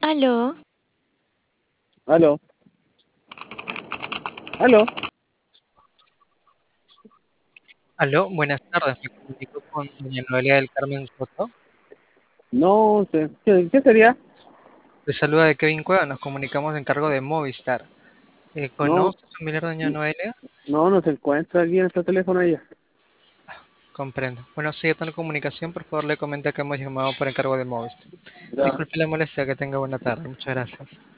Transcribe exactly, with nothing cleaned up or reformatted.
Aló, Aló, aló. Aló, buenas tardes. Me comunico con doña Noelia del Carmen Soto. No sé, ¿qué, qué sería? Le saluda de Kevin Cueva. Nos comunicamos en cargo de Movistar. Eh, No, ¿conoce a familiar doña Noelia? no, no se encuentra aquí en este teléfono ella. Comprendo. Bueno, si está en comunicación, por favor le comenta que hemos llamado por encargo de Movistar. Ya, Disculpe la molestia, que tenga buena tarde. Muchas gracias.